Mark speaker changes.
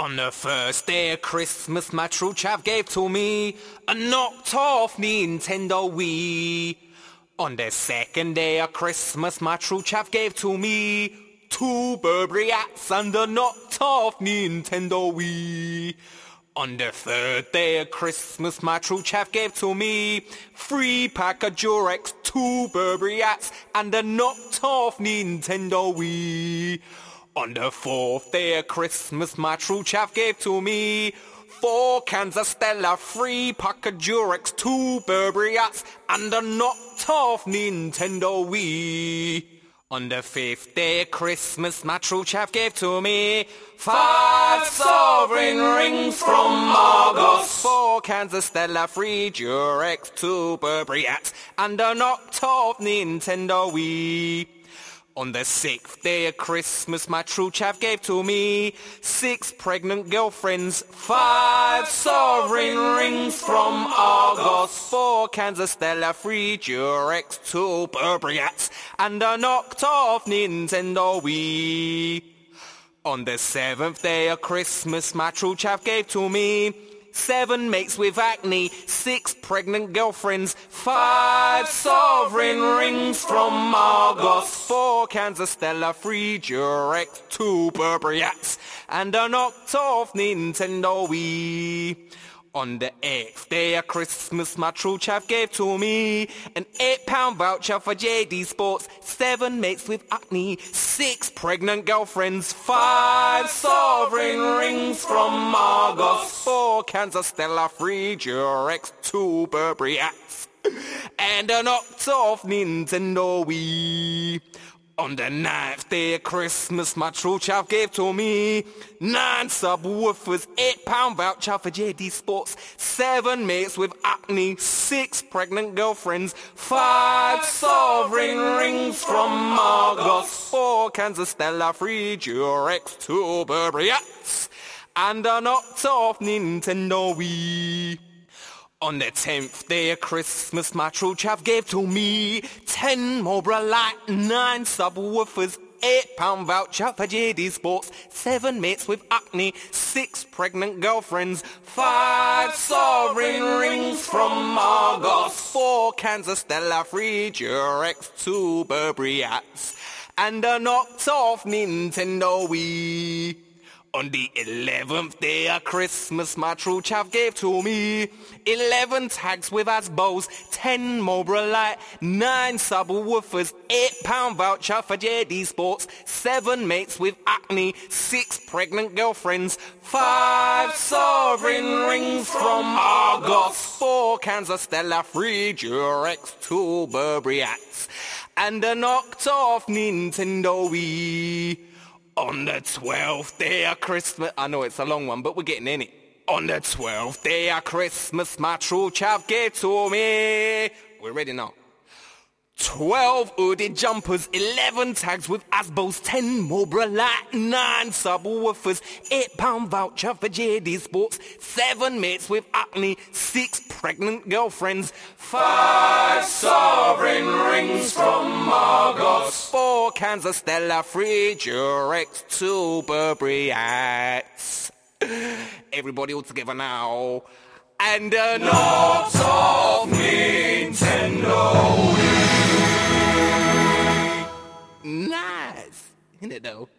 Speaker 1: On the first day of Christmas, my true chap gave to me a knocked off Nintendo Wii. On the second day of Christmas, my true chap gave to me two Burberry hats and a knocked off Nintendo Wii. On the third day of Christmas, my true chap gave to me 3 pack of Durex, 2 Burberry hats and a knocked off Nintendo Wii. On the fourth day of Christmas, my true chap gave to me 4 cans of Stella, 3 pack of Durex, 2 Burberry hats and a knocked off Nintendo Wii. On the fifth day of Christmas, my true chap gave to me 5 sovereign rings from Argos, 4 cans of Stella, 3 Durex, 2 Burberry hats and a knocked off Nintendo Wii. On the sixth day of Christmas, my true chap gave to me 6 pregnant girlfriends, 5 sovereign rings from Argos, 4 cans of Stella, 3 Durex, 2 Burberry hats and a knocked off Nintendo Wii. On the seventh day of Christmas, my true chap gave to me 7 mates with acne, 6 pregnant girlfriends, 5 sovereign rings from Argos, 4 cans of Stella, 3 Durex, 2 Burberry hats and a knocked off Nintendo Wii. On the 8th day of Christmas, my true chap gave to me an £8 voucher for JD Sports, 7 mates with acne, 6 pregnant girlfriends, 5 sovereign rings from Argos, 4 cans of Stella, 3 Durex, 2 Burberry hats and a knocked off Nintendo Wii. On the 9th day of Christmas, my true chap gave to me 9 subwoofers, £8 voucher for JD Sports, 7 mates with acne, 6 pregnant girlfriends, 5 sovereign rings from Argos, 4 cans of Stella, 3 Durex, 2 Burberry hats and a knocked off Nintendo Wii. On the 10th day of Christmas, my true chap gave to me 10 Marlboro Light, 9 subwoofers, £8 voucher for JD Sports, 7 mates with acne, 6 pregnant girlfriends, 5 sovereign rings from Argos, 4 cans of Stella, 3 Durex, 2 Burberry hats and a knocked off Nintendo Wii. On the 11th day of Christmas, my true chap gave to me 11 tags with Asbos, 10 Marlboro Light, 9 subwoofers, £8 voucher for JD Sports, 7 mates with acne, 6 pregnant girlfriends, 5 sovereign rings from Argos, 4 cans of Stella, 3 Durex, 2 Burberry hats and a knocked off Nintendo Wii. On the 12th day of Christmas, I know it's a long one, but we're getting in it. On the 12th day of Christmas, my true chap gave to me, we're ready now, 12 hooded jumpers, 11 tags with Asbos, 10 Marlboro Light, 9 subwoofers, £8 voucher for JD Sports, 7 mates with acne, 6 pregnant girlfriends, 5 sovereign rings from Argos, 4 cans of Stella, 3 Durex, 2 Burberry hats. Everybody all together now. And a knocked off Nintendo Wii. Nice, isn't it though?